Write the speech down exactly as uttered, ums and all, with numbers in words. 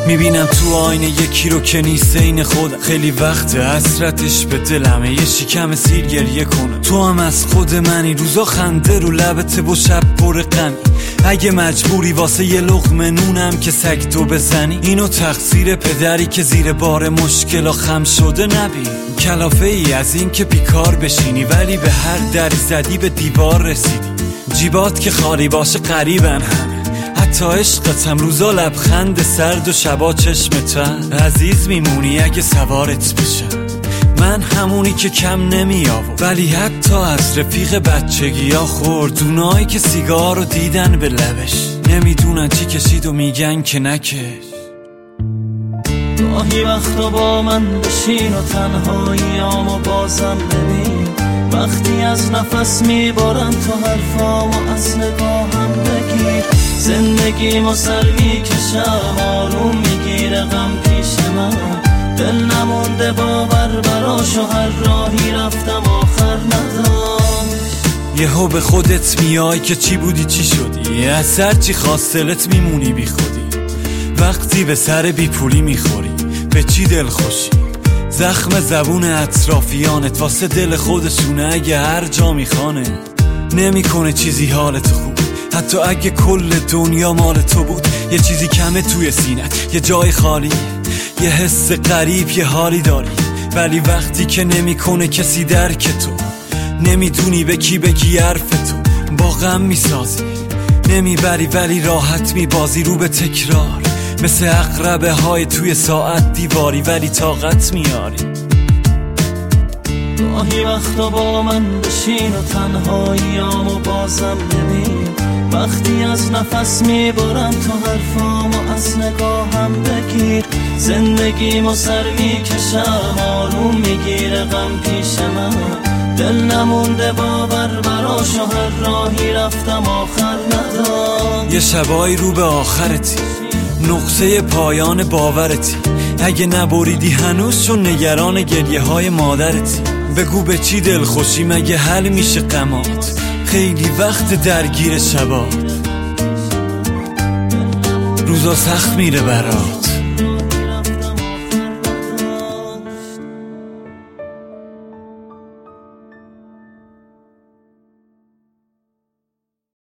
میبینم تو آینه یکی رو که نیست این خودم. خیلی وقت حسرتش به دلمه، یه شکم سیر گریه کنم. تو هم از خود منی، روزا خنده رو لبت و شب پر غمی. اگه مجبوری واسه یه لقمه نونم که سگ تو بزنی، اینو تقصیر پدری که زیر بار مشکل خم شده نبین. کلافه ای از این که بیکار بشینی، ولی به هر دری زدی به دیوار رسیدی. جیبات که خالی باشه قریبن همه، حتی عشقتم روزا لبخند سرد و شبا چشم تن. عزیز میمونی اگه سوارت بشم، من همونی که کم نمی آورد، ولی حتی از رفیق بچگی ها خورد. اونایی که سیگار رو دیدن به لبش، نمیدونن چی کشید و میگن که نکش. گاهی وقتا با من بشین و تنهاییامو بازم ببین. وقتی از نفس میبارم تو حرفامو از نگاهم بگیر. زندگیمو سر میکشم، آروم میگیره غم پیش من. دل نمونده باور براش و هر راهی رفتم آخر نداشت. یهو به خودت میای که چی بودی چی شدی، از سر چی خواست دلت میمونی بی خودی. وقتی به سر بی پولی میخوری به چی دل خوشی. زخم زبون اطرافیانت واسه دل خودشونه، اگه هر جا میخانه نمیکنه چیزی حالت خوب. حتی اگه کل دنیا مال تو بود، یه چیزی کمه توی سینت، یه جای خالی، یه حس غریب، یه حالی داری. ولی وقتی که نمیکنه کسی درک تو، نمیدونی به کی بگی حرف تو. با غم میسازی نمیبری، ولی راحت میبازی رو به تکرار، مثل عقربه های توی ساعت دیواری، ولی طاقت میاری. گاهی وقتا با من بشین و تنهاییامو بازم ببین. وقتی از نفس میبارم تو حرفامو از نگاهم بگیر. زندگیمو سر میکشم، آروم میگیره غم پیش من. دل نمونده باور براش و هر راهی رفتم آخر نداشت. یه شبایی رو به آخرتی، نقطه پایان باورتی. اگه نبریدی هنوز چون نگران گریه های مادرتی. بگو به چی دل خوشی، مگه حل میشه غمات؟ خیلی وقت درگیر شبات، روزا سخت میره برات.